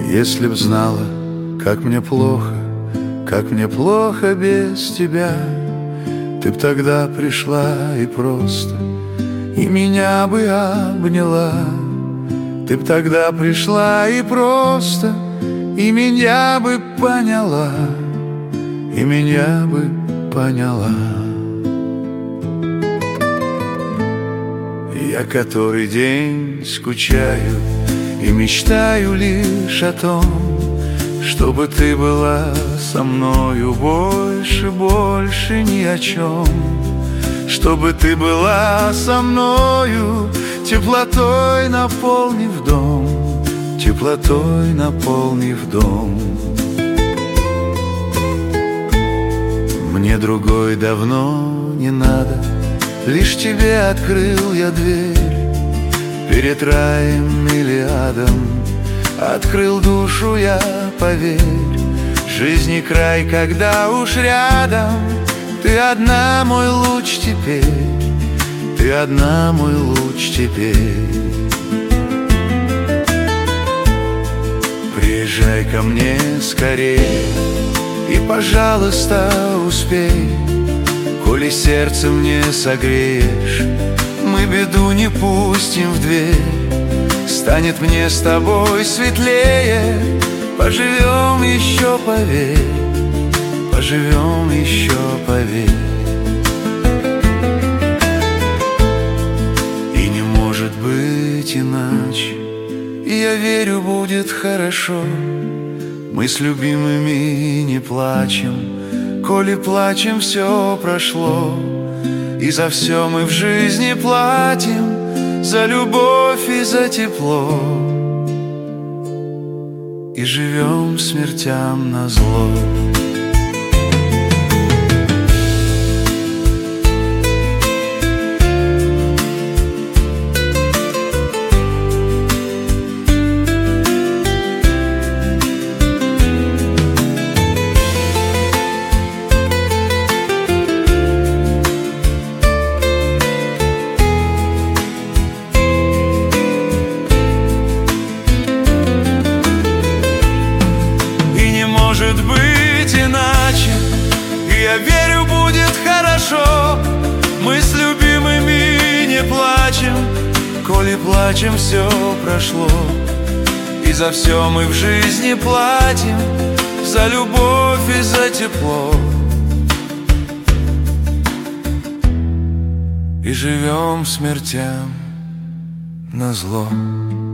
Если б знала, как мне плохо без тебя, ты б тогда пришла и просто и меня бы обняла. Ты б тогда пришла и просто и меня бы поняла, и меня бы поняла. Я который день скучаю и мечтаю лишь о том, чтобы ты была со мною больше, больше ни о чем. Чтобы ты была со мною, теплотой наполнив дом, теплотой наполнив дом. Мне другой давно не надо, лишь тебе открыл я дверь. Перед раем или адом открыл душу я, поверь. Жизни край, когда уж рядом, ты одна мой луч теперь, ты одна мой луч теперь. Приезжай ко мне скорее и, пожалуйста, успей. Коли сердце мне согреешь, мы беду не пустим в дверь. Станет мне с тобой светлее, поживем еще, поверь, поживем еще, поверь. И не может быть иначе, и я верю, будет хорошо. Мы с любимыми не плачем, коли плачем, все прошло. И за все мы в жизни платим, за любовь и за тепло. И живем смертям назло. Может быть иначе, и я верю, будет хорошо. Мы с любимыми не плачем, коли плачем, все прошло. И за все мы в жизни платим, за любовь и за тепло. И живем смертям назло.